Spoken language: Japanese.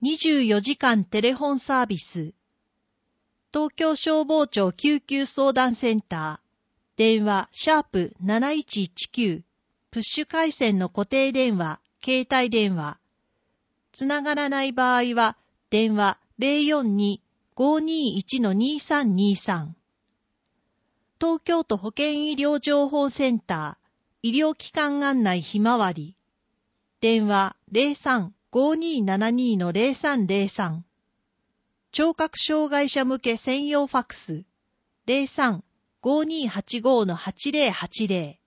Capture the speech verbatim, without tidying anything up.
にじゅうよじかんテレフォンサービス。東京消防庁救急相談センター。電話、シャープなないちいちきゅう。プッシュ回線の固定電話、携帯電話。つながらない場合は、電話 ゼロよんに ごーにーいち にさんにさん。東京都保健医療情報センター。医療機関案内ひまわり。電話 ゼロさん ごーにーななに ゼロさんゼロさん。聴覚障害者向け専用ファクス ゼロさん ごーにーはちごー はちゼロはちゼロ。